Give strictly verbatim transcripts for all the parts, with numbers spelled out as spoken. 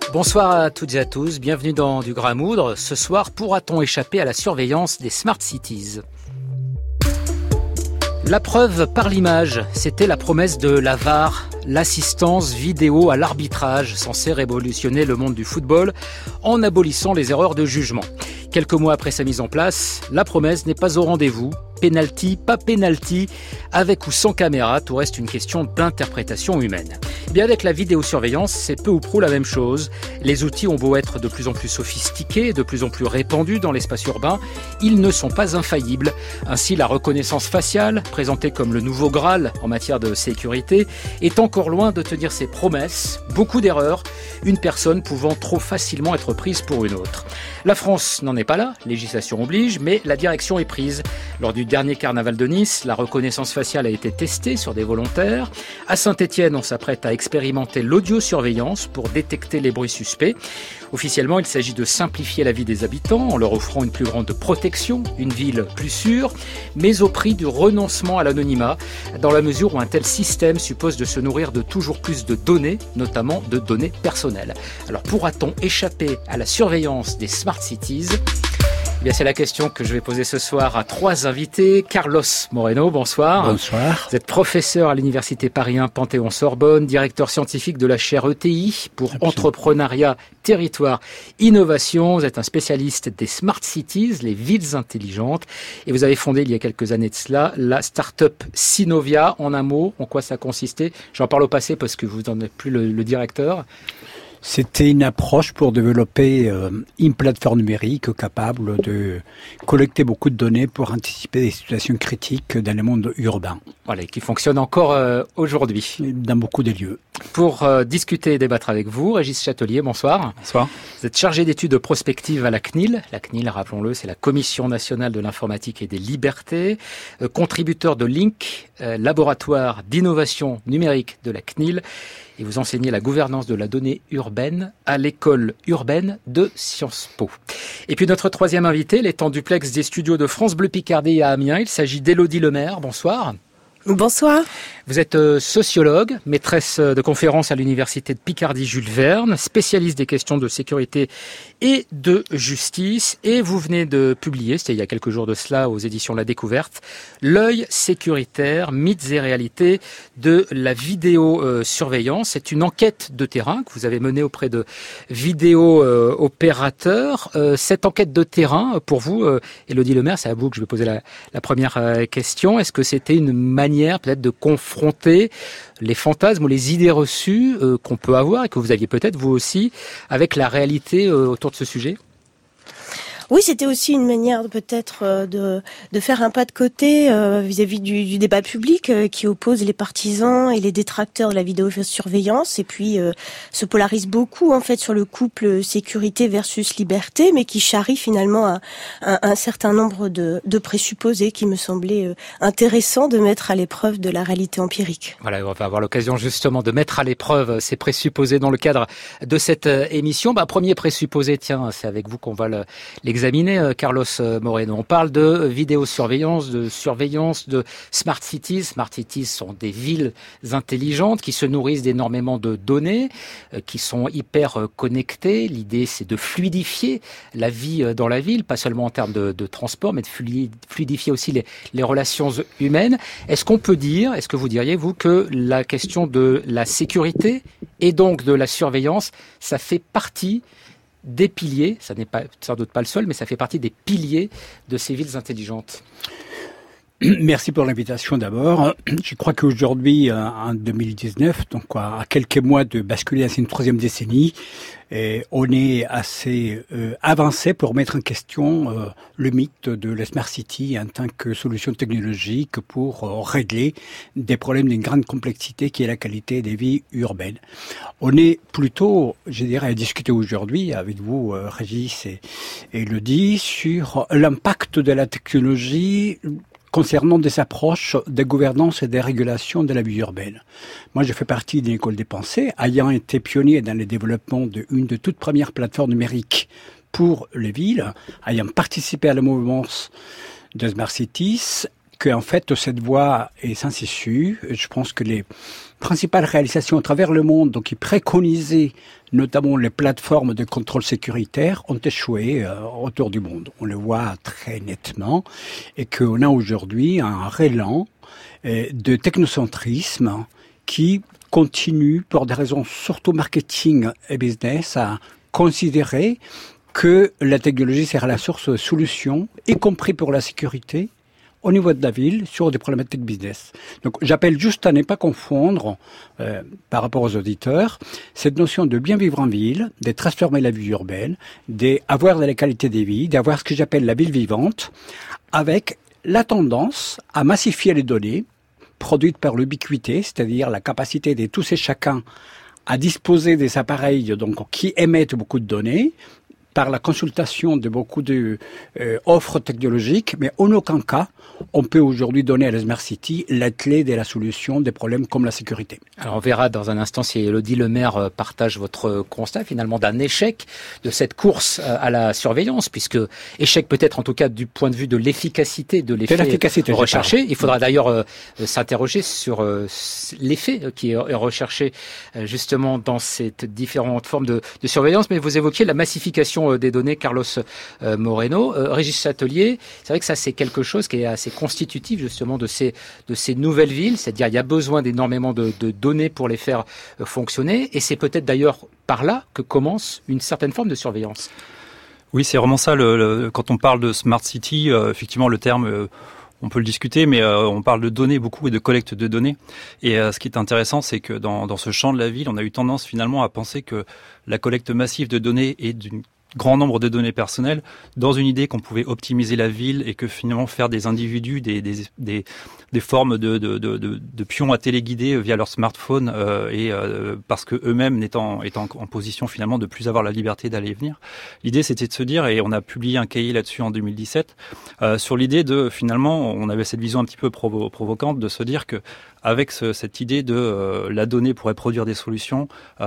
Bonsoir à toutes et à tous, bienvenue dans Du Grain à Moudre. Ce soir, pourra-t-on échapper à la surveillance des Smart Cities ? La preuve par l'image, c'était la promesse de la V A R, l'assistance vidéo à l'arbitrage, censée révolutionner le monde du football en abolissant les erreurs de jugement. Quelques mois après sa mise en place, la promesse n'est pas au rendez-vous. Penalty, pas penalty, avec ou sans caméra, tout reste une question d'interprétation humaine. Eh bien avec la vidéosurveillance, c'est peu ou prou la même chose. Les outils ont beau être de plus en plus sophistiqués, de plus en plus répandus dans l'espace urbain, ils ne sont pas infaillibles. Ainsi, la reconnaissance faciale, présentée comme le nouveau Graal en matière de sécurité, est encore loin de tenir ses promesses. Beaucoup d'erreurs, une personne pouvant trop facilement être prise pour une autre. La France n'en est pas là, législation oblige, mais la direction est prise. Lors du dernier carnaval de Nice, la reconnaissance faciale a été testée sur des volontaires. À Saint-Étienne, on s'apprête à expérimenter l'audiosurveillance pour détecter les bruits suspects. Officiellement, il s'agit de simplifier la vie des habitants en leur offrant une plus grande protection, une ville plus sûre, mais au prix du renoncement à l'anonymat, dans la mesure où un tel système suppose de se nourrir de toujours plus de données, notamment de données personnelles. Alors pourra-t-on échapper à la surveillance des Smart Cities ? Eh bien, c'est la question que je vais poser ce soir à trois invités. Carlos Moreno, bonsoir. Bonsoir. Vous êtes professeur à l'Université Paris un Panthéon-Sorbonne, directeur scientifique de la chaire E T I pour Absolument. Entrepreneuriat, territoire, innovation. Vous êtes un spécialiste des Smart Cities, les villes intelligentes. Et vous avez fondé il y a quelques années de cela la start-up Synovia. En un mot, en quoi ça consistait ? J'en parle au passé parce que vous n'en êtes plus le, le directeur. C'était une approche pour développer euh, une plateforme numérique capable de collecter beaucoup de données pour anticiper des situations critiques dans le monde urbain. Voilà, qui fonctionne encore euh, aujourd'hui. Dans beaucoup de lieux. Pour euh, discuter et débattre avec vous, Régis Châtelier, bonsoir. Bonsoir. Vous êtes chargé d'études prospectives à la C N I L. La C N I L, rappelons-le, c'est la Commission nationale de l'informatique et des libertés. Euh, contributeur de Link, euh, laboratoire d'innovation numérique de la C N I L. Et vous enseignez la gouvernance de la donnée urbaine à l'école urbaine de Sciences Po. Et puis notre troisième invité, elle est en duplex des studios de France Bleu Picardie à Amiens. Il s'agit d'Élodie Lemaire. Bonsoir. Bonsoir. Vous êtes sociologue, maîtresse de conférences à l'université de Picardie Jules Verne, spécialiste des questions de sécurité et de justice. Et vous venez de publier, c'était il y a quelques jours de cela aux éditions La Découverte, L'œil sécuritaire, mythes et réalités de la vidéosurveillance. C'est une enquête de terrain que vous avez menée auprès de vidéo-opérateurs. Euh, cette enquête de terrain, pour vous, euh, Élodie Lemaire, c'est à vous que je vais poser la, la première euh, question. Est-ce que c'était une manière peut-être de confronter les fantasmes ou les idées reçues euh, qu'on peut avoir et que vous aviez peut-être vous aussi avec la réalité euh, autour de ce sujet ? Oui, c'était aussi une manière peut-être de, de faire un pas de côté euh, vis-à-vis du, du débat public euh, qui oppose les partisans et les détracteurs de la vidéosurveillance et puis euh, se polarise beaucoup en fait sur le couple sécurité versus liberté, mais qui charrie finalement un, un, un certain nombre de, de présupposés qui me semblaient euh, intéressants de mettre à l'épreuve de la réalité empirique. Voilà, on va avoir l'occasion justement de mettre à l'épreuve ces présupposés dans le cadre de cette émission. Bah, premier présupposé, tiens, c'est avec vous qu'on va le, l'examiner. Examiné, Carlos Moreno. On parle de vidéosurveillance, de surveillance, de smart cities. Smart cities sont des villes intelligentes qui se nourrissent d'énormément de données, qui sont hyper connectées. L'idée, c'est de fluidifier la vie dans la ville, pas seulement en termes de, de transport, mais de fluidifier aussi les, les relations humaines. Est-ce qu'on peut dire, est-ce que vous diriez, vous, que la question de la sécurité et donc de la surveillance, ça fait partie des piliers, ça n'est pas, sans doute pas le seul, mais ça fait partie des piliers de ces villes intelligentes? Merci pour l'invitation d'abord. Je crois qu'aujourd'hui, en deux mille dix-neuf, donc à quelques mois de basculer dans une troisième décennie, et on est assez euh, avancé pour mettre en question euh, le mythe de la Smart City en tant que solution technologique pour euh, régler des problèmes d'une grande complexité qui est la qualité des vies urbaines. On est plutôt, je dirais, à discuter aujourd'hui avec vous, euh, Régis et, et Élodie, sur l'impact de la technologie concernant des approches de gouvernance et de régulation de la vie urbaine. Moi, je fais partie d'une école des pensées, ayant été pionnier dans le développement d'une de toutes premières plateformes numériques pour les villes, ayant participé à la mouvance de Smart Cities. qu'en fait, cette voie est sans issue. Je pense que les principales réalisations à travers le monde, donc qui préconisaient notamment les plateformes de contrôle sécuritaire, ont échoué euh, autour du monde. On le voit très nettement et qu'on a aujourd'hui un rélan euh, de technocentrisme qui continue, pour des raisons surtout marketing et business, à considérer que la technologie sera la source de solutions, y compris pour la sécurité, au niveau de la ville, sur des problématiques business. Donc, j'appelle juste à ne pas confondre, euh, par rapport aux auditeurs, cette notion de bien vivre en ville, de transformer la vie urbaine, d'avoir de la qualité de vie, d'avoir ce que j'appelle la ville vivante, avec la tendance à massifier les données produites par l'ubiquité, c'est-à-dire la capacité de tous et chacun à disposer des appareils donc qui émettent beaucoup de données, par la consultation de beaucoup de euh, offres technologiques, mais en aucun cas, on peut aujourd'hui donner à la Smart City la clé de la solution des problèmes comme la sécurité. Alors on verra dans un instant si Élodie Lemaire partage votre constat finalement d'un échec de cette course à la surveillance, puisque échec peut-être en tout cas du point de vue de l'efficacité de l'effet recherché. Il faudra d'ailleurs euh, s'interroger sur euh, l'effet qui est recherché euh, justement dans ces différentes formes de, de surveillance, mais vous évoquiez la massification des données, Carlos euh, Moreno. Euh, Régis Châtelier, c'est vrai que ça c'est quelque chose qui est assez constitutif justement de ces, de ces nouvelles villes, c'est-à-dire il y a besoin d'énormément de, de données pour les faire euh, fonctionner, et c'est peut-être d'ailleurs par là que commence une certaine forme de surveillance. Oui, c'est vraiment ça, le, le, quand on parle de Smart City, euh, effectivement le terme... Euh, on peut le discuter, mais euh, on parle de données beaucoup et de collecte de données. Et euh, ce qui est intéressant, c'est que dans, dans ce champ de la ville, on a eu tendance finalement à penser que la collecte massive de données est d'une grand nombre de données personnelles dans une idée qu'on pouvait optimiser la ville et que finalement faire des individus des des des, des formes de de de de pions à téléguider via leur smartphone euh, et euh, parce que eux-mêmes n'étant étant en position finalement de plus avoir la liberté d'aller et venir. L'idée c'était de se dire, et on a publié un cahier là-dessus en deux mille dix-sept euh, sur l'idée de finalement on avait cette vision un petit peu provo- provocante de se dire que avec ce, cette idée de euh, la donnée pourrait produire des solutions,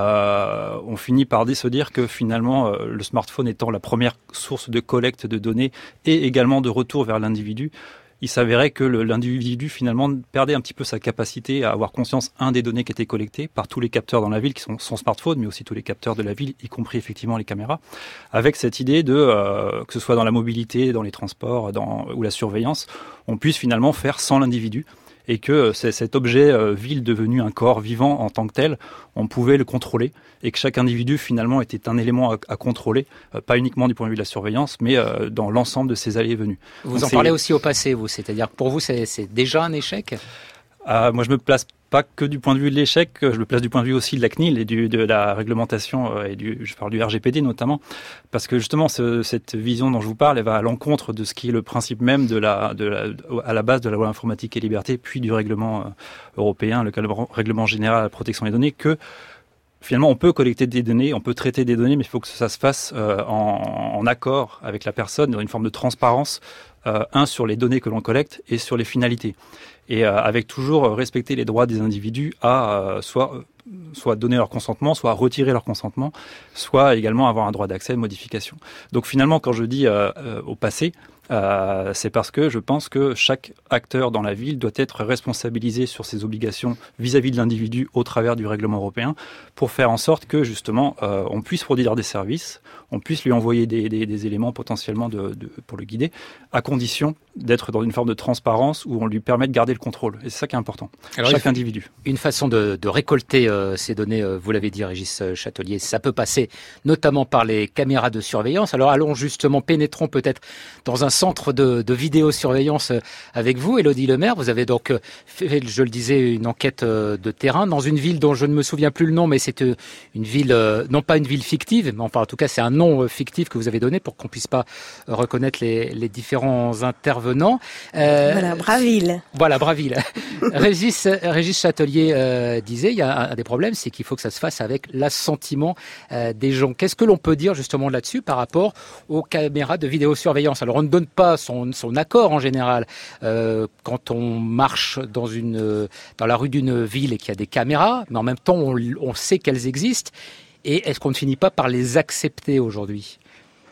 euh, on finit par se dire que finalement euh, le smartphone étant la première source de collecte de données et également de retour vers l'individu, il s'avérait que le, l'individu finalement perdait un petit peu sa capacité à avoir conscience, un, des données qui étaient collectées par tous les capteurs dans la ville qui sont son smartphone, mais aussi tous les capteurs de la ville, y compris effectivement les caméras, avec cette idée de, euh, que ce soit dans la mobilité, dans les transports dans, ou la surveillance, on puisse finalement faire sans l'individu. Et que c'est cet objet euh, ville devenu un corps vivant en tant que tel, on pouvait le contrôler et que chaque individu finalement était un élément à, à contrôler, euh, pas uniquement du point de vue de la surveillance, mais euh, dans l'ensemble de ses allées et venues. Vous Donc en c'est... parlez aussi au passé, vous, c'est-à-dire que pour vous c'est, c'est déjà un échec ? Euh, moi, je me place pas que du point de vue de l'échec, je me place du point de vue aussi de la C N I L et du, de la réglementation euh, et du, je parle du R G P D notamment, parce que justement ce, cette vision dont je vous parle, elle va à l'encontre de ce qui est le principe même de la, de la, à la base de la loi informatique et liberté, puis du règlement euh, européen, le règlement général à la protection des données, que finalement, on peut collecter des données, on peut traiter des données, mais il faut que ça se fasse euh, en, en accord avec la personne, dans une forme de transparence, euh, un sur les données que l'on collecte et sur les finalités. Et euh, avec toujours euh, respecter les droits des individus à euh, soit, euh, soit donner leur consentement, soit retirer leur consentement, soit également avoir un droit d'accès, de modification. Donc finalement, quand je dis euh, euh, au passé, Euh, c'est parce que je pense que chaque acteur dans la ville doit être responsabilisé sur ses obligations vis-à-vis de l'individu au travers du règlement européen pour faire en sorte que justement euh, on puisse produire des services, on puisse lui envoyer des, des, des éléments potentiellement de, de, pour le guider, à condition d'être dans une forme de transparence où on lui permet de garder le contrôle. Et c'est ça qui est important. Alors, chaque une, individu. Une façon de, de récolter euh, ces données, euh, vous l'avez dit Régis Châtelier, ça peut passer notamment par les caméras de surveillance. Alors allons justement, pénétrons peut-être dans un centre de, de vidéosurveillance avec vous, Élodie Lemaire. Vous avez donc fait, je le disais, une enquête de terrain dans une ville dont je ne me souviens plus le nom, mais c'est une ville, non pas une ville fictive, mais enfin en tout cas c'est un nom fictif que vous avez donné pour qu'on puisse pas reconnaître les, les différents intervenants. Euh, voilà, Braville. Voilà, Braville. Régis, Régis Châtelier euh, disait, il y a un, un des problèmes, c'est qu'il faut que ça se fasse avec l'assentiment euh, des gens. Qu'est-ce que l'on peut dire justement là-dessus par rapport aux caméras de vidéosurveillance ? Alors on ne donne pas son, son accord en général euh, quand on marche dans une dans la rue d'une ville et qu'il y a des caméras, mais en même temps on, on sait qu'elles existent. Et est-ce qu'on ne finit pas par les accepter aujourd'hui ?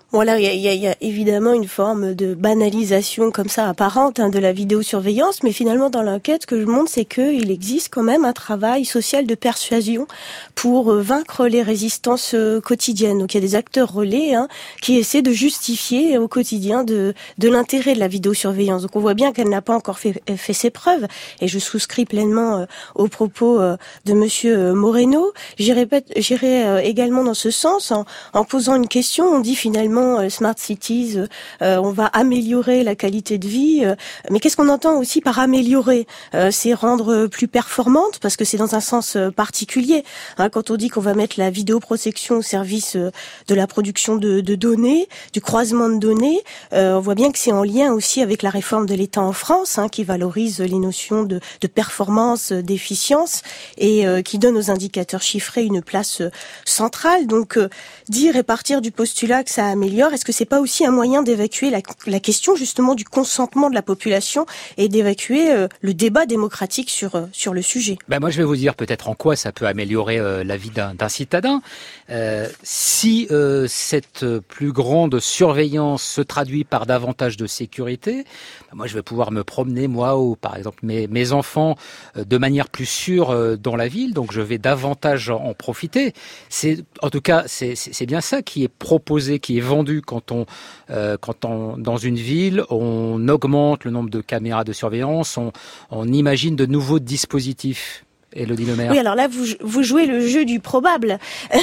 Voilà, il y, y, y a évidemment une forme de banalisation comme ça apparente hein, de la vidéosurveillance, mais finalement dans l'enquête, ce que je montre, c'est qu'il existe quand même un travail social de persuasion pour euh, vaincre les résistances euh, quotidiennes. Donc il y a des acteurs relais hein, qui essaient de justifier au quotidien de, de l'intérêt de la vidéosurveillance. Donc on voit bien qu'elle n'a pas encore fait, fait ses preuves, et je souscris pleinement euh, aux propos euh, de Monsieur Moreno. J'irai, j'irai euh, également dans ce sens en, en posant une question. On dit finalement Smart Cities, euh, on va améliorer la qualité de vie, euh, mais qu'est-ce qu'on entend aussi par améliorer euh, c'est rendre plus performante, parce que c'est dans un sens euh, particulier. Hein, quand on dit qu'on va mettre la vidéoprotection au service euh, de la production de, de données, du croisement de données, euh, on voit bien que c'est en lien aussi avec la réforme de l'État en France, hein, qui valorise les notions de, de performance, d'efficience, et euh, qui donne aux indicateurs chiffrés une place euh, centrale. Donc, euh, dire et partir du postulat que ça améliore, est-ce que c'est pas aussi un moyen d'évacuer la, la question justement du consentement de la population et d'évacuer euh, le débat démocratique sur euh, sur le sujet? Ben moi je vais vous dire peut-être en quoi ça peut améliorer euh, la vie d'un, d'un citadin. Euh, si euh, cette plus grande surveillance se traduit par davantage de sécurité, ben moi je vais pouvoir me promener moi ou par exemple mes mes enfants euh, de manière plus sûre euh, dans la ville, donc je vais davantage en profiter. C'est en tout cas c'est c'est, c'est bien ça qui est proposé, qui est vendu quand on, euh, quand on, dans une ville, on augmente le nombre de caméras de surveillance, on, on imagine de nouveaux dispositifs. Élodie Lemaire. Oui, alors là, vous, vous jouez le jeu du probable.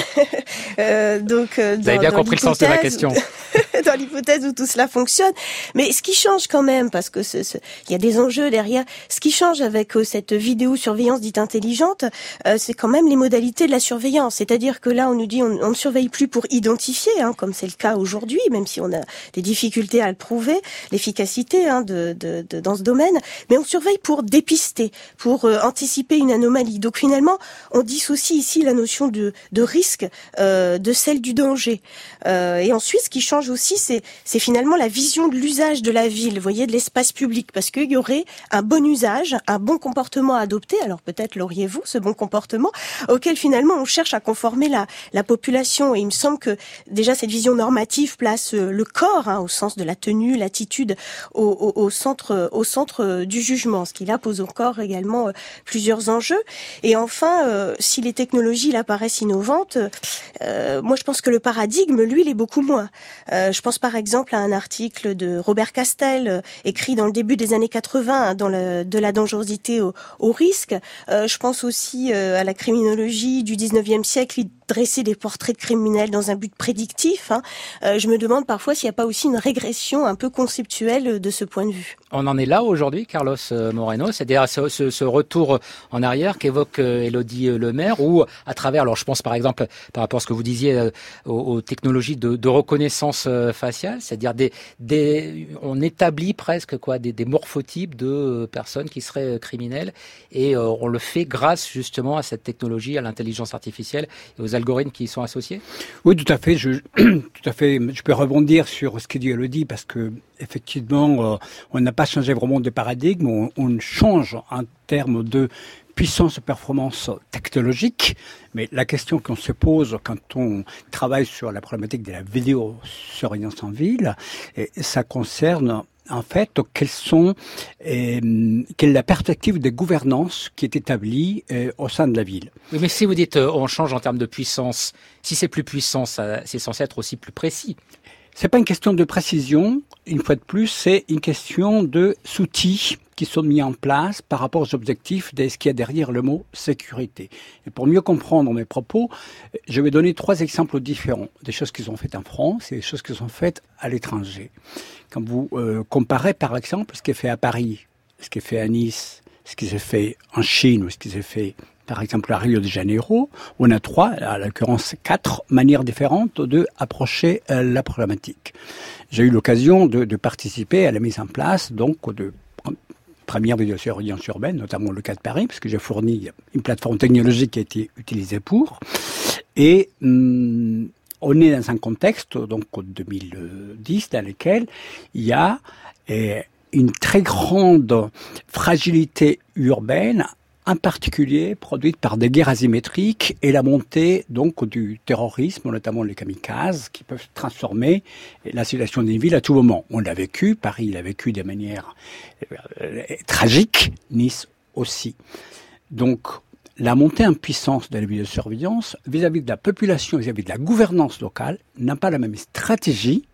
euh, donc, euh, vous avez bien compris le sens de ma question. Dans l'hypothèse où tout cela fonctionne. Mais ce qui change quand même, parce que ce, ce, il y a des enjeux derrière, ce qui change avec euh, cette vidéosurveillance dite intelligente, euh, c'est quand même les modalités de la surveillance. C'est-à-dire que là, on nous dit on, on ne surveille plus pour identifier, hein, comme c'est le cas aujourd'hui, même si on a des difficultés à le prouver, l'efficacité hein, de, de, de, dans ce domaine, mais on surveille pour dépister, pour euh, anticiper une anomalie. Donc finalement, on dissocie ici la notion de, de risque euh, de celle du danger. Euh, et ensuite, ce qui change aussi, c'est, c'est finalement la vision de l'usage de la ville, vous voyez, de l'espace public, parce qu'il y aurait un bon usage, un bon comportement à adopter. Alors peut-être l'auriez-vous, ce bon comportement, auquel finalement on cherche à conformer la, la population. Et il me semble que déjà cette vision normative place le corps, hein, au sens de la tenue, l'attitude, au, au, au centre, au centre du jugement, ce qui là pose encore également plusieurs enjeux. Et enfin, euh, si les technologies là paraissent innovantes, euh, moi je pense que le paradigme, lui, il est beaucoup moins. Euh, je pense par exemple à un article de Robert Castel, euh, écrit dans le début des années quatre-vingts, hein, dans le, de la dangerosité au, au risque. Euh, je pense aussi euh, à la criminologie du dix-neuvième siècle, il dressait des portraits de criminels dans un but prédictif. Hein. Euh, je me demande parfois s'il n'y a pas aussi une régression un peu conceptuelle de ce point de vue. On en est là aujourd'hui, Carlos Moreno, c'est-à-dire ce, ce, ce retour en arrière qu'évoque Élodie Lemaire, où à travers, alors je pense par exemple par rapport à ce que vous disiez euh, aux, aux technologies de, de reconnaissance euh, faciale, c'est-à-dire des, des, on établit presque quoi des, des morphotypes de euh, personnes qui seraient euh, criminelles, et euh, on le fait grâce justement à cette technologie, à l'intelligence artificielle et aux algorithmes qui y sont associés. Oui, tout à fait. Je, tout à fait. Je peux rebondir sur ce que dit Élodie parce que effectivement, euh, on n'a pas changé vraiment de paradigme. On, on change en termes de puissance et performance technologique, mais la question qu'on se pose quand on travaille sur la problématique de la vidéosurveillance en ville, et ça concerne en fait quelles sont, euh, quelle est la perspective de gouvernance qui est établie euh, au sein de la ville. Oui, mais si vous dites euh, on change en termes de puissance, si c'est plus puissant, ça, c'est censé être aussi plus précis. C'est pas une question de précision, une fois de plus, c'est une question de outils qui sont mis en place par rapport aux objectifs de ce qu'il y a derrière le mot sécurité. Et pour mieux comprendre mes propos, je vais donner trois exemples différents. Des choses qui sont faites en France et des choses qui sont faites à l'étranger. Quand vous euh, comparez par exemple ce qui est fait à Paris, ce qui est fait à Nice, ce qui s'est fait en Chine ou ce qui s'est fait par exemple à Rio de Janeiro, on a trois, à l'occurrence quatre manières différentes de approcher euh, la problématique. J'ai eu l'occasion de, de participer à la mise en place donc de première vidéosurveillance urbaine, notamment le cas de Paris, parce que j'ai fourni une plateforme technologique qui a été utilisée pour. Et hum, on est dans un contexte, donc en deux mille dix, dans lequel il y a eh, une très grande fragilité urbaine en particulier produite par des guerres asymétriques et la montée donc du terrorisme, notamment les kamikazes, qui peuvent transformer la situation d'une ville à tout moment. On l'a vécu, Paris l'a vécu de manière euh, tragique, Nice aussi. Donc, la montée en puissance de la vidéosurveillance vis-à-vis de la population, vis-à-vis de la gouvernance locale, n'a pas la même stratégie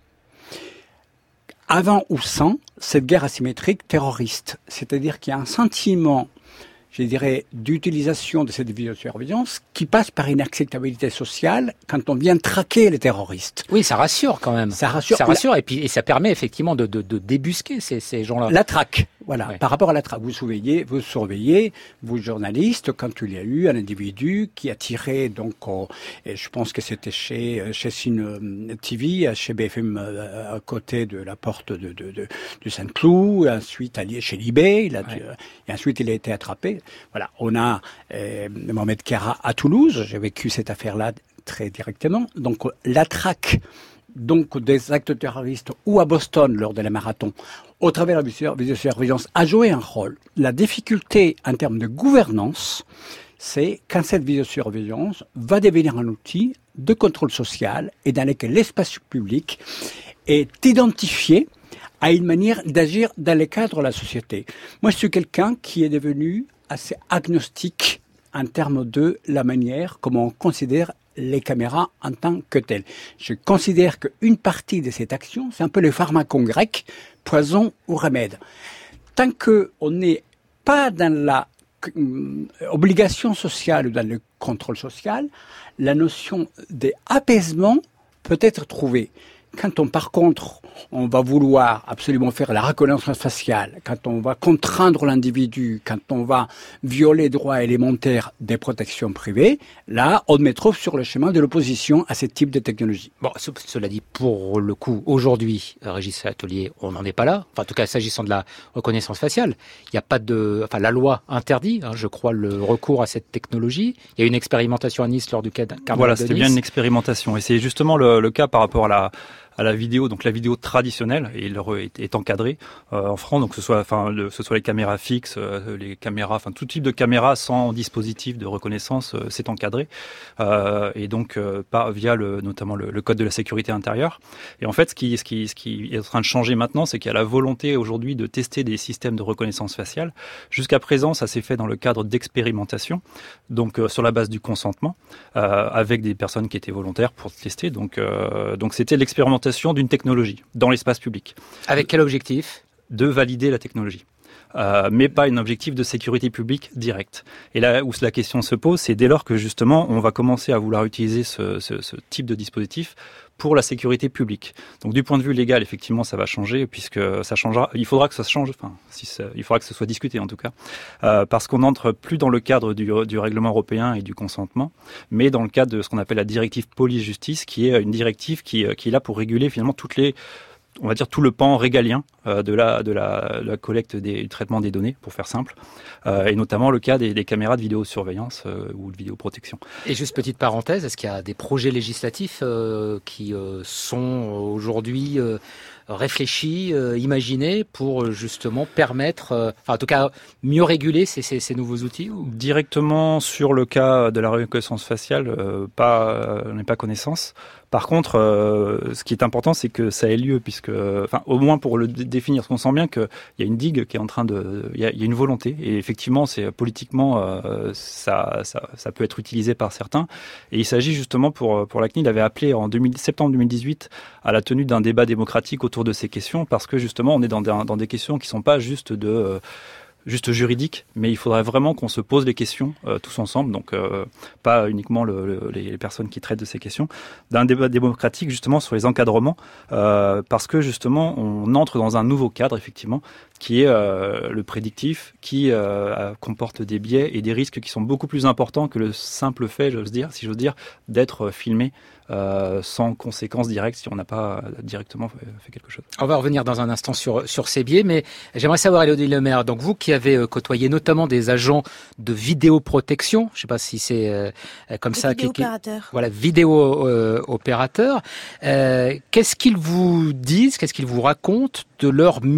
avant ou sans cette guerre asymétrique terroriste. C'est-à-dire qu'il y a un sentiment, je dirais, d'utilisation de cette vidéosurveillance qui passe par une acceptabilité sociale quand on vient traquer les terroristes. Oui, ça rassure quand même. Ça rassure. Ça rassure et puis et ça permet effectivement de, de, de débusquer ces, ces gens-là. La traque, voilà. Ouais. Par rapport à la traque, vous surveillez, vous surveillez, vous journalistes, quand il y a eu un individu qui a tiré, donc, au, et je pense que c'était chez chez Cine T V, chez B F M, à côté de la porte de de, de, de Saint-Cloud, ensuite allé chez Libé, il a, ouais. et ensuite il a été attrapé. Voilà, on a euh, Mohamed Kara à Toulouse, j'ai vécu cette affaire-là très directement. Donc la traque donc des actes terroristes ou à Boston lors de la marathon, au travers de la vidéosurveillance, a joué un rôle. La difficulté en termes de gouvernance, c'est quand cette vidéosurveillance va devenir un outil de contrôle social et dans lequel l'espace public est identifié à une manière d'agir dans le cadre de la société. Moi, je suis quelqu'un qui est devenu assez agnostique en termes de la manière comment on considère les caméras en tant que telles. Je considère qu'une partie de cette action, c'est un peu le pharmacon grec, poison ou remède. Tant qu'on n'est pas dans la euh, obligation sociale ou dans le contrôle social, la notion d'apaisement peut être trouvée. Quand on, par contre, on va vouloir absolument faire la reconnaissance faciale, quand on va contraindre l'individu, quand on va violer les droits élémentaires des protections privées, là, on me trouve sur le chemin de l'opposition à ce type de technologie. Bon, ce, cela dit, pour le coup, aujourd'hui, Régis Atelier, on n'en est pas là. Enfin, en tout cas, s'agissant de la reconnaissance faciale, il n'y a pas de, enfin, la loi interdit, hein, je crois, le recours à cette technologie. Il y a une expérimentation à Nice lors du carnaval de Nice. Voilà, c'était bien une expérimentation. Et c'est justement le, le cas par rapport à la, à la vidéo, donc la vidéo traditionnelle, et il est, est encadré euh, en France, donc que ce soit, enfin, le, ce soit les caméras fixes, euh, les caméras, enfin tout type de caméra sans dispositif de reconnaissance, euh, c'est encadré, euh, et donc euh, par via le, notamment le, le code de la sécurité intérieure. Et en fait, ce qui, ce qui, ce qui est en train de changer maintenant, c'est qu'il y a la volonté aujourd'hui de tester des systèmes de reconnaissance faciale. Jusqu'à présent, ça s'est fait dans le cadre d'expérimentation, donc euh, sur la base du consentement, euh, avec des personnes qui étaient volontaires pour tester. Donc, euh, donc c'était l'expérimentation d'une technologie dans l'espace public. Avec quel objectif ? De valider la technologie. Euh, mais pas un objectif de sécurité publique direct. Et là où la question se pose, c'est dès lors que justement on va commencer à vouloir utiliser ce, ce, ce type de dispositif pour la sécurité publique. Donc du point de vue légal, effectivement, ça va changer puisque ça changera. Il faudra que ça change. Enfin, si ça, il faudra que ce soit discuté en tout cas, euh, parce qu'on n'entre plus dans le cadre du, du règlement européen et du consentement, mais dans le cadre de ce qu'on appelle la directive police-justice, qui est une directive qui, qui est là pour réguler finalement toutes les on va dire tout le pan régalien euh, de, la, de, la, de la collecte des, du traitement des données, pour faire simple, euh, et notamment le cas des, des caméras de vidéosurveillance euh, ou de vidéoprotection. Et juste petite parenthèse, est-ce qu'il y a des projets législatifs euh, qui euh, sont aujourd'hui euh, réfléchis, euh, imaginés pour justement permettre, euh, enfin en tout cas mieux réguler ces, ces, ces nouveaux outils ou... Directement sur le cas de la reconnaissance faciale, euh, pas, euh, on n'est pas connaissance. Par contre, euh, ce qui est important, c'est que ça ait lieu, puisque, enfin, au moins pour le d- définir, parce qu'on sent bien qu'il y a une digue qui est en train de, il y a, il y a une volonté, et effectivement, c'est politiquement, euh, ça, ça, ça peut être utilisé par certains. Et il s'agit justement pour pour la C N I L avait appelé en deux mille, septembre deux mille dix-huit à la tenue d'un débat démocratique autour de ces questions, parce que justement, on est dans des, dans des questions qui sont pas juste de euh, juste juridique, mais il faudrait vraiment qu'on se pose les questions euh, tous ensemble, donc euh, pas uniquement le, le, les personnes qui traitent de ces questions, d'un débat démocratique justement sur les encadrements, euh, parce que justement on entre dans un nouveau cadre effectivement, qui est euh, le prédictif, qui euh, comporte des biais et des risques qui sont beaucoup plus importants que le simple fait, j'ose dire, si j'ose dire, d'être filmé euh, sans conséquences directes si on n'a pas directement fait, fait quelque chose. On va revenir dans un instant sur sur ces biais, mais j'aimerais savoir, Élodie Lemaire, donc vous qui avez côtoyé notamment des agents de vidéoprotection, je ne sais pas si c'est euh, comme Les ça, vidéo qui, opérateurs. Voilà, vidéo euh, opérateurs. Euh, qu'est-ce qu'ils vous disent, qu'est-ce qu'ils vous racontent de leur mission ?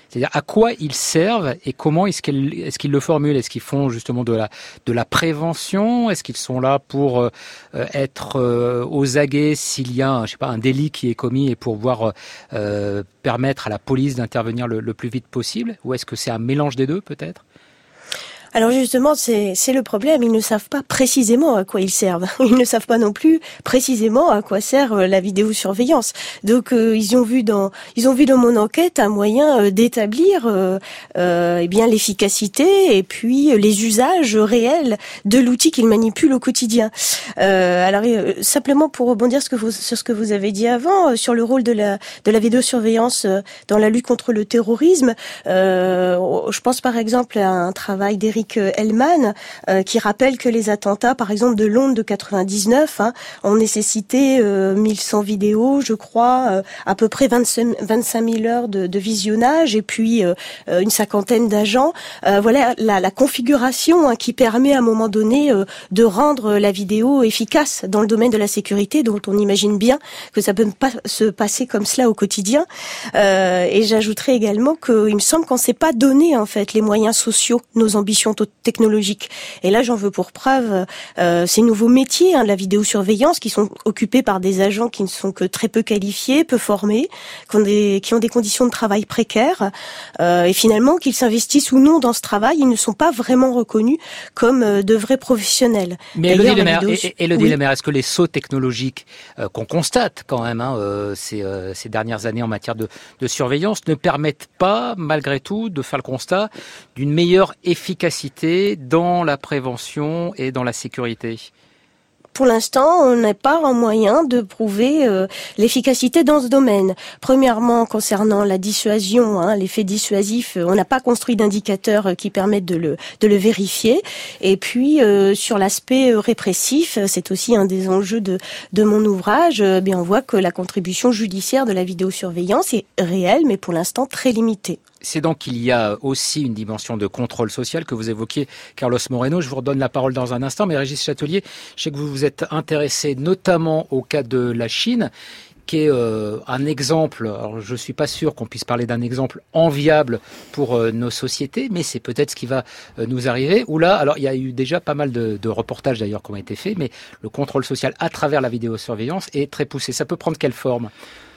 C'est-à-dire à quoi ils servent et comment est-ce qu'ils, est-ce qu'ils le formulent? Est-ce qu'ils font justement de la, de la prévention? Est-ce qu'ils sont là pour euh, être euh, aux aguets s'il y a, je sais pas, un délit qui est commis et pour pouvoir euh, permettre à la police d'intervenir le, le plus vite possible? Ou est-ce que c'est un mélange des deux peut-être? Alors justement, c'est, c'est le problème. Ils ne savent pas précisément à quoi ils servent. Ils ne savent pas non plus précisément à quoi sert la vidéosurveillance. Donc euh, ils ont vu dans, ils ont vu dans mon enquête un moyen euh, d'établir, euh, euh, eh bien l'efficacité et puis euh, les usages réels de l'outil qu'ils manipulent au quotidien. Euh, alors euh, simplement pour rebondir sur ce que vous, sur ce que vous avez dit avant euh, sur le rôle de la de la vidéosurveillance euh, dans la lutte contre le terrorisme, euh, je pense par exemple à un travail d'Éric Hellman, euh, qui rappelle que les attentats, par exemple de Londres de quatre-vingt-dix-neuf, hein, ont nécessité euh, mille cent vidéos, je crois, euh, à peu près vingt-cinq mille heures de, de visionnage, et puis euh, une cinquantaine d'agents. Euh, voilà la, la configuration hein, qui permet à un moment donné euh, de rendre la vidéo efficace dans le domaine de la sécurité, dont on imagine bien que ça peut pas se passer comme cela au quotidien. Euh, et j'ajouterais également qu'il me semble qu'on ne s'est pas donné en fait les moyens sociaux, nos ambitions technologiques. Et là, j'en veux pour preuve euh, ces nouveaux métiers hein, de la vidéosurveillance qui sont occupés par des agents qui ne sont que très peu qualifiés, peu formés, qui ont des, qui ont des conditions de travail précaires. Euh, et finalement, qu'ils s'investissent ou non dans ce travail, ils ne sont pas vraiment reconnus comme euh, de vrais professionnels. Mais Élodie Lemaire, vidéo... Élodie oui. Lemaire, est-ce que les sauts technologiques euh, qu'on constate quand même hein, euh, ces, euh, ces dernières années en matière de, de surveillance ne permettent pas, malgré tout, de faire le constat d'une meilleure efficacité dans la prévention et dans la sécurité? Pour l'instant, on n'est pas en moyen de prouver euh, l'efficacité dans ce domaine. Premièrement, concernant la dissuasion, hein, l'effet dissuasif, on n'a pas construit d'indicateurs qui permettent de le de le vérifier. Et puis euh, sur l'aspect répressif, c'est aussi un des enjeux de de mon ouvrage. Eh bien, on voit que la contribution judiciaire de la vidéosurveillance est réelle, mais pour l'instant très limitée. C'est donc qu'il y a aussi une dimension de contrôle social que vous évoquiez, Carlos Moreno. Je vous redonne la parole dans un instant, mais Régis Châtelier, je sais que vous vous êtes intéressé notamment au cas de la Chine, qui est euh, un exemple, alors je ne suis pas sûr qu'on puisse parler d'un exemple enviable pour euh, nos sociétés, mais c'est peut-être ce qui va euh, nous arriver, où là, alors il y a eu déjà pas mal de, de reportages d'ailleurs qui ont été faits, mais le contrôle social à travers la vidéosurveillance est très poussé. Ça peut prendre quelle forme ?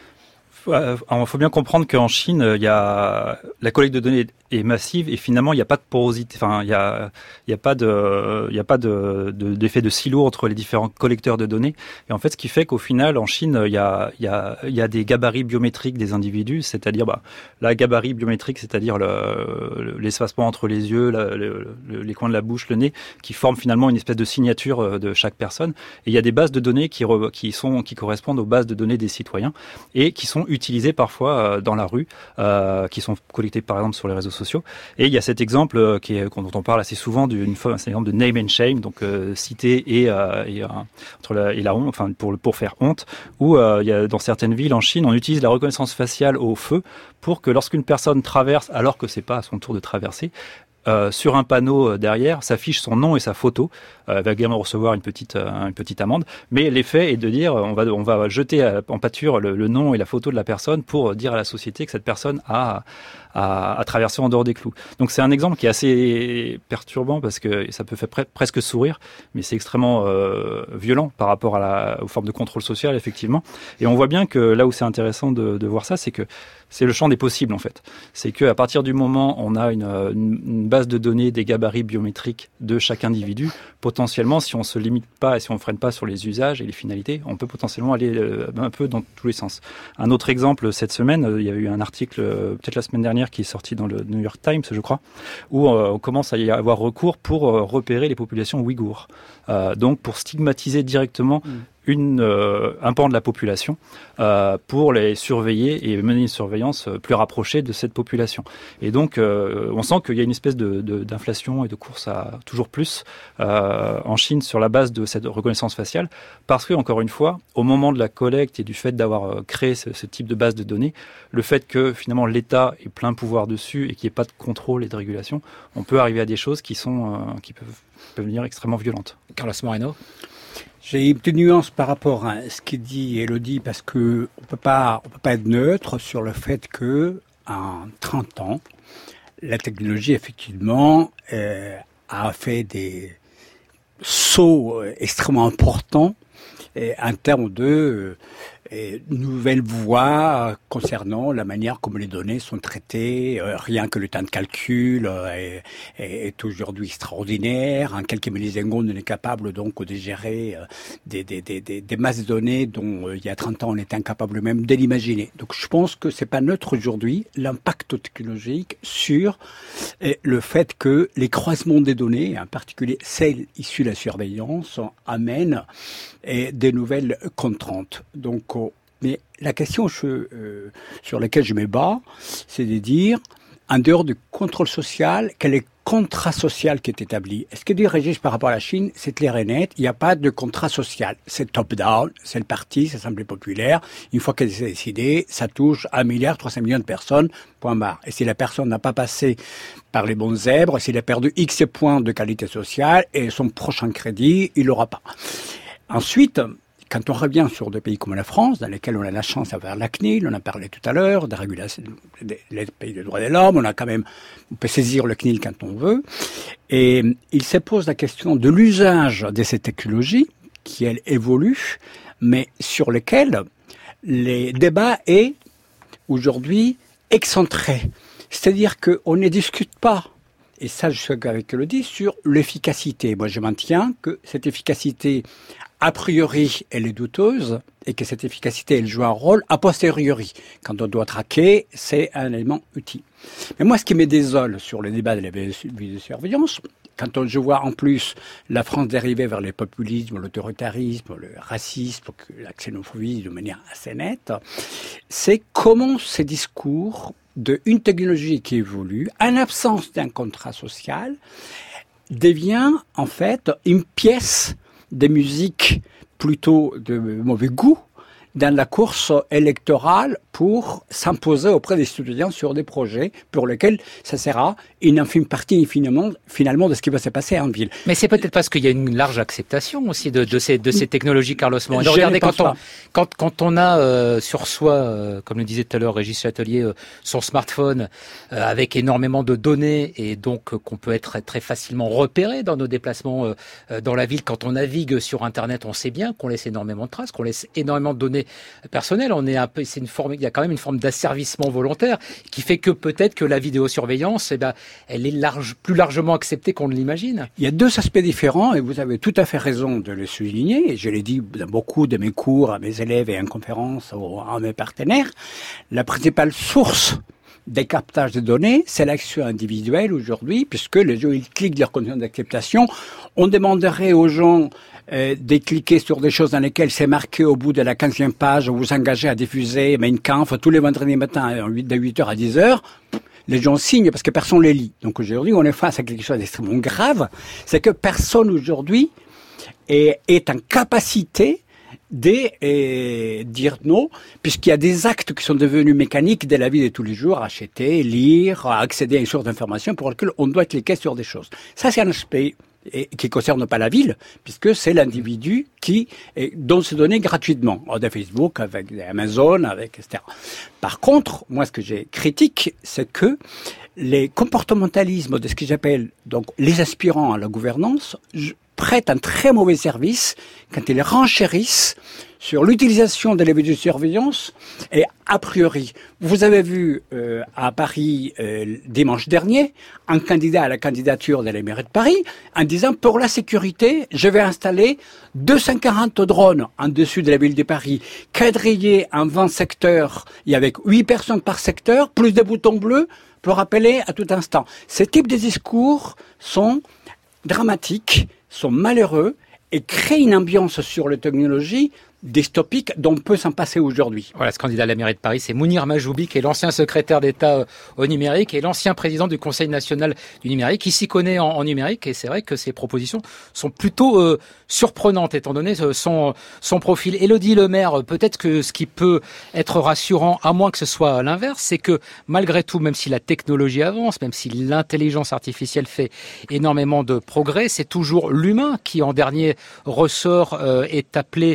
Il faut bien comprendre qu'en Chine, il y a la collecte de données est massive et finalement il n'y a pas de porosité, enfin il y a il y a pas de il y a pas de, de d'effet de silo entre les différents collecteurs de données. Et en fait, ce qui fait qu'au final, en Chine, il y a il y a il y a des gabarits biométriques des individus, c'est-à-dire bah la gabarit biométrique, c'est-à-dire le, l'espacement entre les yeux, la, le, le, les coins de la bouche, le nez, qui forment finalement une espèce de signature de chaque personne. Et il y a des bases de données qui re, qui sont qui correspondent aux bases de données des citoyens et qui sont utilisées parfois dans la rue, euh, qui sont collectées par exemple sur les réseaux sociaux. Et il y a cet exemple qui est, dont on parle assez souvent d'une c'est un exemple de name and shame, donc euh, cité et, euh, et, euh, entre la, et la honte, enfin pour pour faire honte, où euh, il y a dans certaines villes en Chine, on utilise la reconnaissance faciale au feu pour que lorsqu'une personne traverse, alors que c'est pas à son tour de traverser, Euh, sur un panneau derrière s'affiche son nom et sa photo. Euh, elle va également recevoir une petite euh, une petite amende, mais l'effet est de dire on va on va jeter en pâture le, le nom et la photo de la personne pour dire à la société que cette personne a à, à traverser en dehors des clous. Donc c'est un exemple qui est assez perturbant parce que ça peut faire pre- presque sourire, mais c'est extrêmement euh, violent par rapport à la, aux formes de contrôle social effectivement. Et on voit bien que là où c'est intéressant de, de voir ça, c'est que c'est le champ des possibles en fait. C'est que à partir du moment où on a une, une, une base de données des gabarits biométriques de chaque individu, potentiellement si on se limite pas et si on ne freine pas sur les usages et les finalités, on peut potentiellement aller un peu dans tous les sens. Un autre exemple cette semaine, il y a eu un article peut-être la semaine dernière qui est sorti dans le New York Times, je crois, où on commence à y avoir recours pour repérer les populations ouïghours. Euh, donc pour stigmatiser directement mmh. Une, euh, un pan de la population euh, pour les surveiller et mener une surveillance plus rapprochée de cette population. Et donc, euh, on sent qu'il y a une espèce de, de, d'inflation et de course à toujours plus euh, en Chine sur la base de cette reconnaissance faciale, parce que, encore une fois, au moment de la collecte et du fait d'avoir créé ce, ce type de base de données, le fait que finalement l'État ait plein pouvoir dessus et qu'il n'y ait pas de contrôle et de régulation, on peut arriver à des choses qui sont euh, qui peuvent, peuvent devenir extrêmement violentes. Carlos Moreno. J'ai une petite nuance par rapport à ce qu'a dit Élodie, parce que on peut pas, on peut pas être neutre sur le fait que en trente ans, la technologie, effectivement, euh, a fait des sauts extrêmement importants et en termes de euh, nouvelles voies concernant la manière comme les données sont traitées. Euh, rien que le temps de calcul euh, est, est aujourd'hui extraordinaire. En quelques millisecondes, on est capable donc de gérer euh, des, des, des, des masses de données dont euh, il y a trente ans, on était incapable même de l'imaginer. Donc je pense que c'est pas neutre aujourd'hui l'impact technologique sur euh, le fait que les croisements des données, en particulier celles issues de la surveillance, amènent et des nouvelles contraintes. Donc, euh, mais la question je, euh, sur laquelle je me bats, c'est de dire, en dehors du contrôle social, quel est le contrat social qui est établi? Est-ce que dit Régis par rapport à la Chine, c'est clair et net, il n'y a pas de contrat social. C'est top-down, c'est le parti, c'est l'Assemblée populaire. Une fois qu'elle s'est décidée, ça touche un milliard trois cents millions de personnes, point barre. Et si la personne n'a pas passé par les bons zèbres, s'il a perdu X points de qualité sociale, et son prochain crédit, il l'aura pas. Ensuite, quand on revient sur des pays comme la France, dans lesquels on a la chance d'avoir la C N I L, on a parlé tout à l'heure, des régulations, des pays des droits de l'homme, on a quand même, on peut saisir le C N I L quand on veut, et il se pose la question de l'usage de ces technologies, qui elles évoluent, mais sur lesquelles les débats est aujourd'hui excentré. C'est-à-dire qu'on ne discute pas. Et ça, je suis avec Elodie, sur l'efficacité. Moi, je maintiens que cette efficacité, a priori, elle est douteuse et que cette efficacité, elle joue un rôle a posteriori. Quand on doit traquer, c'est un élément utile. Mais moi, ce qui me désole sur le débat de la vidéosurveillance, quand je vois en plus la France dériver vers le populisme, l'autoritarisme, le racisme, la xénophobie de manière assez nette, c'est comment ces discours d'une technologie qui évolue, en absence d'un contrat social, devient en fait une pièce de musique plutôt de mauvais goût dans la course électorale pour s'imposer auprès des citoyens sur des projets pour lesquels ça sera une infime partie finalement, finalement de ce qui va se passer en ville. Mais c'est peut-être parce qu'il y a une large acceptation aussi de, de, ces, de ces technologies, Carlos Moreno. Regardez, quand on, quand, quand on a euh, sur soi, euh, comme le disait tout à l'heure Régis Châtelier, euh, son smartphone euh, avec énormément de données et donc euh, qu'on peut être très facilement repéré dans nos déplacements euh, dans la ville. Quand on navigue sur Internet, on sait bien qu'on laisse énormément de traces, qu'on laisse énormément de données personnelles. On est un peu, c'est une forme, il y a quand même une forme d'asservissement volontaire qui fait que peut-être que la vidéosurveillance, eh ben, elle est large, plus largement acceptée qu'on ne l'imagine. Il y a deux aspects différents et vous avez tout à fait raison de le souligner. Et je l'ai dit dans beaucoup de mes cours à mes élèves et en conférence à mes partenaires. La principale source des captages de données, c'est l'action individuelle aujourd'hui, puisque les gens ils cliquent leurs conditions d'acceptation. On demanderait aux gens euh, de cliquer sur des choses dans lesquelles c'est marqué au bout de la quinzième page, vous engagez à diffuser Mein Kampf tous les vendredis matins de huit heures à dix heures. Les gens signent parce que personne les lit. Donc aujourd'hui, on est face à quelque chose d'extrêmement grave, c'est que personne aujourd'hui est, est en capacité de euh, dire non, puisqu'il y a des actes qui sont devenus mécaniques de la vie de tous les jours, acheter, lire, accéder à une source d'information pour laquelle on doit cliquer sur des choses. Ça, c'est un aspect et qui ne concerne pas la ville, puisque c'est l'individu qui donne ses données gratuitement, de Facebook, avec Amazon, avec et cetera. Par contre, moi, ce que j'ai critique, c'est que les comportementalismes de ce que j'appelle donc les aspirants à la gouvernance prêtent un très mauvais service quand ils renchérissent sur l'utilisation de la vidéosurveillance et a priori. Vous avez vu euh, à Paris euh, dimanche dernier un candidat à la candidature de la mairie de Paris en disant pour la sécurité, je vais installer deux cent quarante drones en dessus de la ville de Paris, quadrillés en vingt secteurs et avec huit personnes par secteur, plus des boutons bleus pour rappeler à tout instant. Ces types de discours sont dramatiques, sont malheureux et créent une ambiance sur les technologies dystopique dont on peut s'en passer aujourd'hui. Voilà, ce candidat à la mairie de Paris, c'est Mounir Majoubi, qui est l'ancien secrétaire d'État au numérique et l'ancien président du Conseil national du numérique. Il s'y connaît en, en numérique et c'est vrai que ses propositions sont plutôt euh, surprenantes étant donné son, son profil. Élodie Lemaire, peut-être que ce qui peut être rassurant, à moins que ce soit l'inverse, c'est que malgré tout, même si la technologie avance, même si l'intelligence artificielle fait énormément de progrès, c'est toujours l'humain qui en dernier ressort euh, est appelé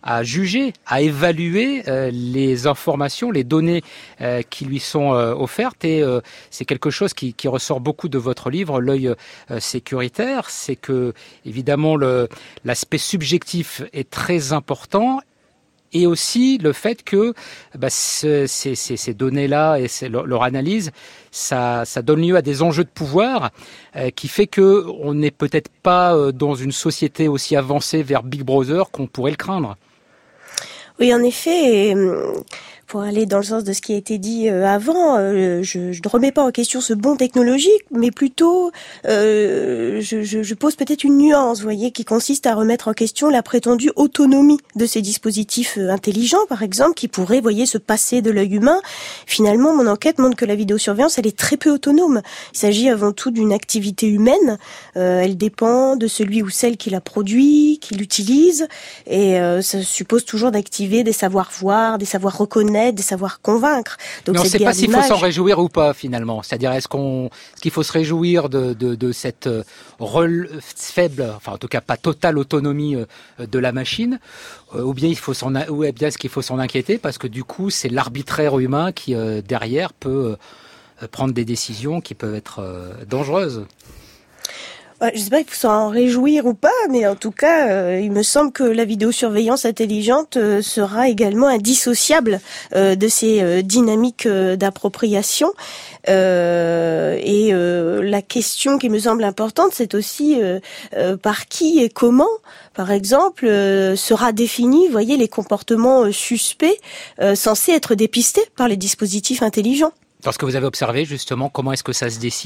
à juger, à évaluer euh, les informations, les données euh, qui lui sont euh, offertes. Et euh, c'est quelque chose qui, qui ressort beaucoup de votre livre, L'œil euh, sécuritaire. C'est que, évidemment, le, l'aspect subjectif est très important. Et aussi le fait que bah, ce, ces, ces, ces données-là et ces, leur, leur analyse, ça, ça donne lieu à des enjeux de pouvoir euh, qui fait que on n'est peut-être pas euh, dans une société aussi avancée vers Big Brother qu'on pourrait le craindre. Oui, en effet. Et, pour aller dans le sens de ce qui a été dit avant, euh, je, je ne remets pas en question ce bond technologique, mais plutôt euh, je, je, je pose peut-être une nuance, vous voyez, qui consiste à remettre en question la prétendue autonomie de ces dispositifs intelligents, par exemple, qui pourraient, vous voyez, se passer de l'œil humain. Finalement, mon enquête montre que la vidéosurveillance, elle est très peu autonome. Il s'agit avant tout d'une activité humaine. Euh, elle dépend de celui ou celle qui la produit, qui l'utilise, et euh, ça suppose toujours d'activer des savoirs-voir, des savoirs reconnaître, des savoirs convaincre. Donc, mais on ne sait pas s'il faut s'en réjouir ou pas finalement. C'est-à-dire est-ce qu'on, est-ce qu'il faut se réjouir de, de, de cette euh, rel, faible, enfin en tout cas pas totale autonomie euh, de la machine, euh, ou bien il faut s'en, ou bien est-ce qu'il faut s'en inquiéter parce que du coup c'est l'arbitraire humain qui euh, derrière peut euh, prendre des décisions qui peuvent être euh, dangereuses. Je ne sais pas qu'il faut s'en réjouir ou pas, mais en tout cas, euh, il me semble que la vidéosurveillance intelligente euh, sera également indissociable euh, de ces euh, dynamiques euh, d'appropriation. Euh, et euh, la question qui me semble importante, c'est aussi euh, euh, par qui et comment, par exemple, euh, sera défini, vous voyez, les comportements euh, suspects euh, censés être dépistés par les dispositifs intelligents. Lorsque vous avez observé justement, comment est-ce que ça se décide ?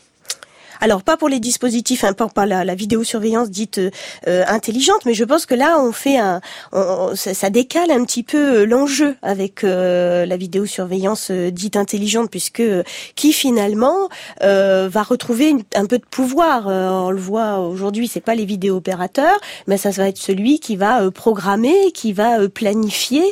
Alors pas pour les dispositifs, hein, pas, pas la, la vidéosurveillance dite euh, intelligente, mais je pense que là on fait un, on, ça, ça décale un petit peu l'enjeu avec euh, la vidéosurveillance euh, dite intelligente, puisque euh, qui finalement euh, va retrouver une, un peu de pouvoir. Euh, on le voit aujourd'hui, c'est pas les vidéo-opérateurs, mais ça, ça va être celui qui va euh, programmer, qui va euh, planifier,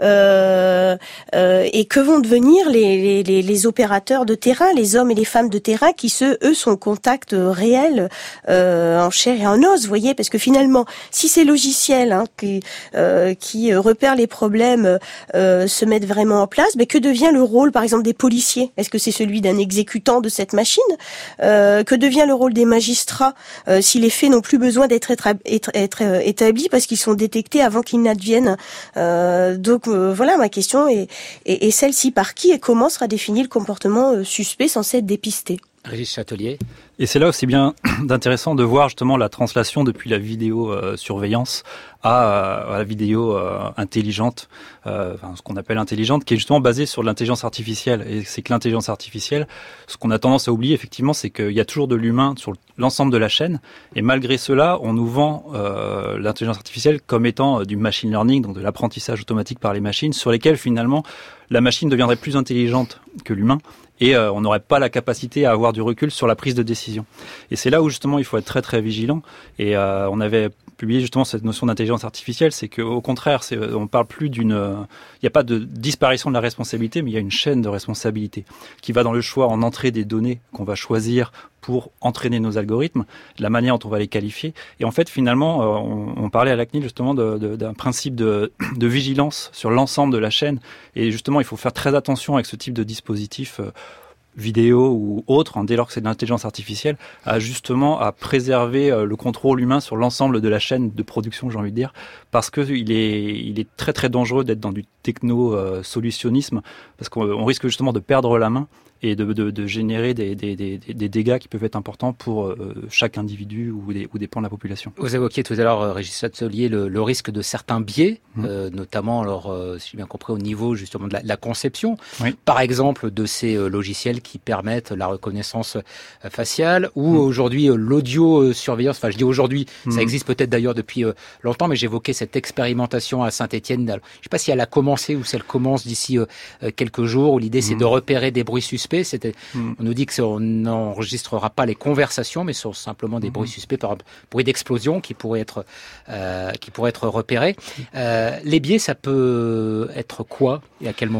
euh, euh, et que vont devenir les, les, les opérateurs de terrain, les hommes et les femmes de terrain, qui ceux, eux sont contact réel euh, en chair et en os, vous voyez, parce que finalement, si ces logiciels hein, qui, euh, qui repèrent les problèmes euh, se mettent vraiment en place, mais que devient le rôle, par exemple, des policiers ? Est-ce que c'est celui d'un exécutant de cette machine ? euh, Que devient le rôle des magistrats euh, si les faits n'ont plus besoin d'être être, être, être établis parce qu'ils sont détectés avant qu'ils n'adviennent ? euh, Donc euh, voilà, ma question est, est, est celle-ci. Par qui et comment sera défini le comportement euh, suspect censé être dépisté ? Régis Châtelier. Et c'est là aussi bien d'intéressant de voir justement la translation depuis la vidéo euh, surveillance à, à la vidéo euh, intelligente, euh, enfin, ce qu'on appelle intelligente, qui est justement basée sur l'intelligence artificielle. Et c'est que l'intelligence artificielle, ce qu'on a tendance à oublier effectivement, c'est qu'il y a toujours de l'humain sur l'ensemble de la chaîne. Et malgré cela, on nous vend euh, l'intelligence artificielle comme étant euh, du machine learning, donc de l'apprentissage automatique par les machines, sur lesquelles finalement la machine deviendrait plus intelligente que l'humain. Et euh, on n'aurait pas la capacité à avoir du recul sur la prise de décision. Et c'est là où justement il faut être très très vigilant. Et euh, on avait publié justement cette notion d'intelligence artificielle, c'est qu'au contraire, c'est, on parle plus d'une, il euh, n'y a pas de disparition de la responsabilité, mais il y a une chaîne de responsabilité qui va dans le choix en entrée des données qu'on va choisir pour entraîner nos algorithmes, la manière dont on va les qualifier. Et en fait, finalement, euh, on, on parlait à la C N I L justement de, de, d'un principe de, de vigilance sur l'ensemble de la chaîne. Et justement, il faut faire très attention avec ce type de dispositif euh, vidéo ou autre, hein, dès lors que c'est de l'intelligence artificielle, à justement à préserver euh, le contrôle humain sur l'ensemble de la chaîne de production, j'ai envie de dire, parce que il est, il est très très dangereux d'être dans du techno-solutionnisme, parce qu'on on risque justement de perdre la main et de, de, de générer des, des, des, des dégâts qui peuvent être importants pour euh, chaque individu ou des, ou des pans de la population. Vous évoquiez tout à l'heure, Régis Châtelier, le, le risque de certains biais, mmh. euh, notamment, alors, euh, si j'ai bien compris, au niveau justement de la, la conception, oui. Par exemple de ces euh, logiciels qui permettent la reconnaissance euh, faciale, ou mmh. aujourd'hui euh, l'audio-surveillance, enfin je dis aujourd'hui, mmh. ça existe peut-être d'ailleurs depuis euh, longtemps, mais j'évoquais cette expérimentation à Saint-Étienne. Je ne sais pas si elle a commencé ou si elle commence d'ici euh, quelques jours, où l'idée mmh. c'est de repérer des bruits suspects. C'était, mmh. On nous dit qu'on n'enregistrera pas les conversations, mais sur simplement des mmh. bruits suspects, par bruit d'explosion qui pourraient être, euh, qui pourraient être repérés. Euh, les biais, ça peut être quoi et à quel moment ?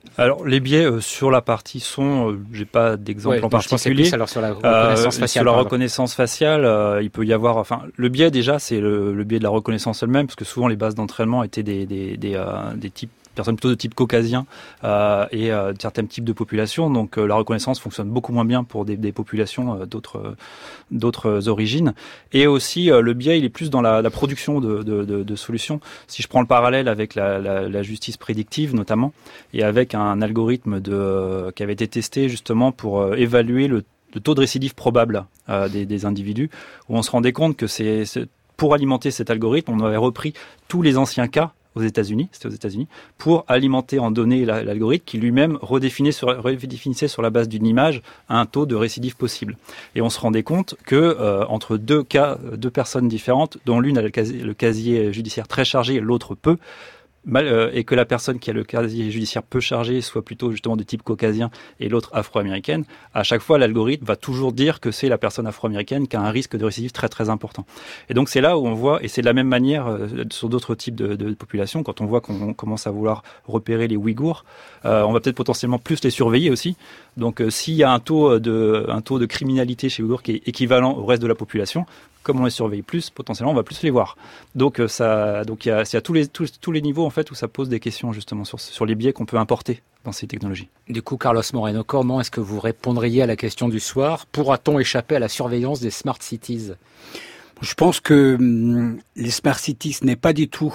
Alors les biais euh, sur la partie son, euh, j'ai pas d'exemple ouais, en particulier. Je alors sur la reconnaissance euh, faciale. Sur la pardon. reconnaissance faciale, euh, il peut y avoir, enfin, le biais déjà, c'est le, le biais de la reconnaissance elle-même, parce que souvent les bases d'entraînement étaient des des des, euh, des types personnes plutôt de type caucasien euh, et euh, certains types de populations. Donc euh, la reconnaissance fonctionne beaucoup moins bien pour des, des populations euh, d'autres euh, d'autres origines. Et aussi euh, le biais, il est plus dans la, la production de, de, de, de solutions. Si je prends le parallèle avec la, la, la justice prédictive notamment, et avec un algorithme de, euh, qui avait été testé justement pour euh, évaluer le, le taux de récidive probable euh, des, des individus, où on se rendait compte que c'est, c'est pour alimenter cet algorithme, on avait repris tous les anciens cas aux États-Unis, c'était aux États-Unis, pour alimenter en données l'algorithme qui lui-même redéfinissait sur, redéfinissait sur la base d'une image un taux de récidive possible. Et on se rendait compte que euh, entre deux cas, deux personnes différentes, dont l'une a le casier, le casier judiciaire très chargé et l'autre peu, mal, euh, et que la personne qui a le casier judiciaire peu chargé soit plutôt justement de type caucasien et l'autre afro-américaine, à chaque fois l'algorithme va toujours dire que c'est la personne afro-américaine qui a un risque de récidive très très important. Et donc c'est là où on voit, et c'est de la même manière euh, sur d'autres types de, de populations, quand on voit qu'on commence à vouloir repérer les Ouïghours, euh, on va peut-être potentiellement plus les surveiller aussi. Donc euh, s'il y a un taux de, un taux de criminalité chez les Ouïghours qui est équivalent au reste de la population, comme on les surveille plus, potentiellement, on va plus les voir. Donc, ça, donc il y a, il y a tous les tous, tous les niveaux en fait où ça pose des questions justement sur sur les biais qu'on peut importer dans ces technologies. Du coup, Carlos Moreno, comment est-ce que vous répondriez à la question du soir ? Pourra-t-on échapper à la surveillance des smart cities ? Je pense que hum, les smart cities n'est pas du tout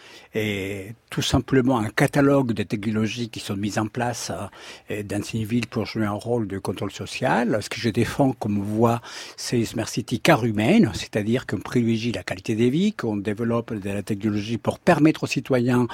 et tout simplement un catalogue de technologies qui sont mises en place euh, dans une ville pour jouer un rôle de contrôle social. Ce que je défends comme voie, c'est Smart City car humaine, c'est-à-dire qu'on privilégie la qualité de vie, qu'on développe de la technologie pour permettre aux citoyens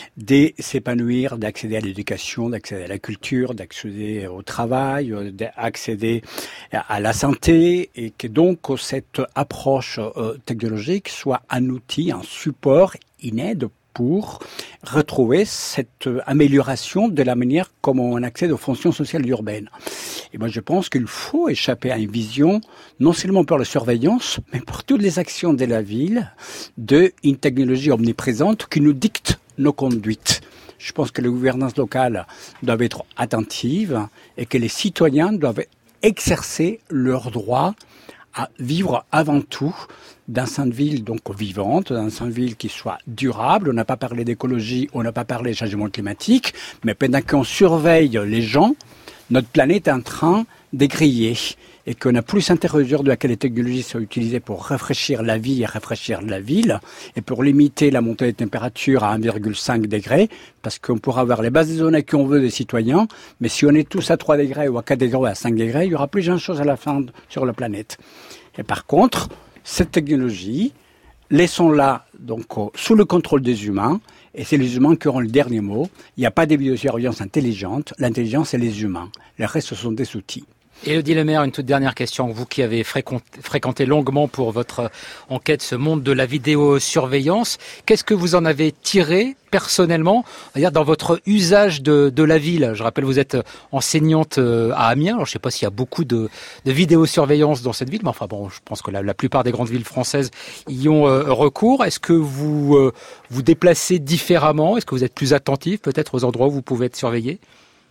de s'épanouir, d'accéder à l'éducation, d'accéder à la culture, d'accéder au travail, d'accéder à la santé, et que donc cette approche euh, technologique soit un outil, un support, une aide pour retrouver cette amélioration de la manière comme on accède aux fonctions sociales urbaines. Et moi, je pense qu'il faut échapper à une vision, non seulement pour la surveillance, mais pour toutes les actions de la ville, d'une technologie omniprésente qui nous dicte nos conduites. Je pense que les gouvernances locales doivent être attentives et que les citoyens doivent exercer leurs droits à vivre avant tout dans une ville donc vivante, dans une ville qui soit durable. On n'a pas parlé d'écologie, on n'a pas parlé de changement climatique, mais pendant qu'on surveille les gens, notre planète est en train de griller et qu'on a plus interrogé de laquelle les technologies sont utilisées pour rafraîchir la vie et rafraîchir la ville et pour limiter la montée des températures à un virgule cinq degrés, parce qu'on pourra avoir les bases de données qu'on veut des citoyens, mais si on est tous à trois degrés ou à quatre degrés ou à cinq degrés, il y aura plus grand-chose à la fin sur la planète. Et par contre, cette technologie, laissons-la donc sous le contrôle des humains, et c'est les humains qui auront le dernier mot. Il n'y a pas de vidéosurveillance intelligente, l'intelligence c'est les humains. Le reste ce sont des outils. Élodie Lemaire, une toute dernière question. Vous qui avez fréquenté, fréquenté longuement pour votre enquête ce monde de la vidéosurveillance, qu'est-ce que vous en avez tiré personnellement, c'est-à-dire dans votre usage de, de la ville? Je rappelle, vous êtes enseignante à Amiens. Alors, je ne sais pas s'il y a beaucoup de, de vidéosurveillance dans cette ville, mais enfin bon, je pense que la, la plupart des grandes villes françaises y ont euh, recours. Est-ce que vous euh, vous déplacez différemment? Est-ce que vous êtes plus attentif peut-être aux endroits où vous pouvez être surveillé?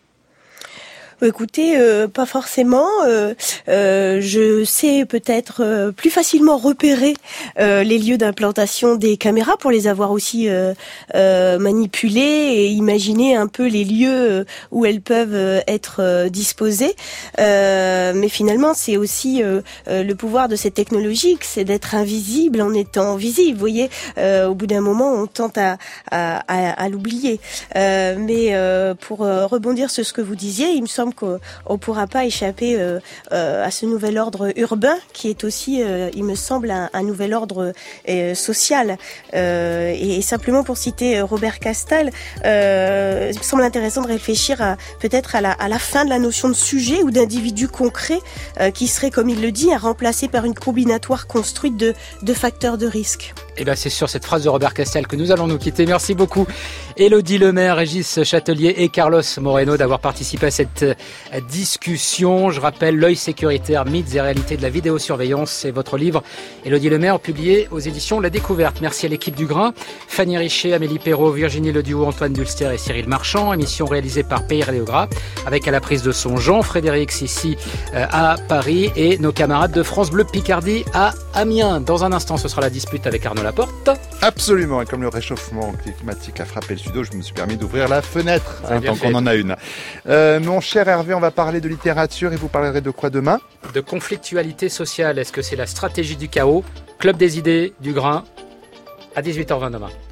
Écoutez, euh, pas forcément. Euh, euh, je sais peut-être euh, plus facilement repérer euh, les lieux d'implantation des caméras pour les avoir aussi euh, euh, manipulées et imaginer un peu les lieux où elles peuvent euh, être euh, disposées. Euh, mais finalement, c'est aussi euh, euh, le pouvoir de cette technologie, c'est d'être invisible en étant visible. Vous voyez, euh, au bout d'un moment, on tente à, à, à, à l'oublier. Euh, mais euh, pour euh, rebondir sur ce que vous disiez, il me semble qu'on ne pourra pas échapper euh, euh, à ce nouvel ordre urbain qui est aussi, euh, il me semble, un, un nouvel ordre euh, social. Euh, et, et simplement pour citer Robert Castal, euh, il me semble intéressant de réfléchir à, peut-être à la, à la fin de la notion de sujet ou d'individu concret euh, qui serait, comme il le dit, à remplacer par une combinatoire construite de, de facteurs de risque. Et bien c'est sur cette phrase de Robert Castal que nous allons nous quitter. Merci beaucoup Élodie Lemaire, Régis Châtelier et Carlos Moreno d'avoir participé à cette discussion. Je rappelle L'œil sécuritaire, mythes et réalités de la vidéosurveillance. C'est votre livre, Élodie Lemaire, publié aux éditions La Découverte. Merci à l'équipe du Grain. Fanny Richet, Amélie Perrault, Virginie Leduo, Antoine Dulster et Cyril Marchand. Émission réalisée par Pierre Léogras, avec à la prise de son Jean-Frédéric Sissi à Paris et nos camarades de France Bleu Picardie à Amiens. Dans un instant, ce sera la dispute avec Arnaud Laporte. Absolument, et comme le réchauffement climatique a frappé le sud-ouest, je me suis permis d'ouvrir la fenêtre, hein, tant fait. qu'on en a une. Euh, mon cher Hervé, on va parler de littérature et vous parlerez de quoi demain ? De conflictualité sociale. Est-ce que c'est la stratégie du chaos ? Club des idées, du Grain, à dix-huit heures vingt demain.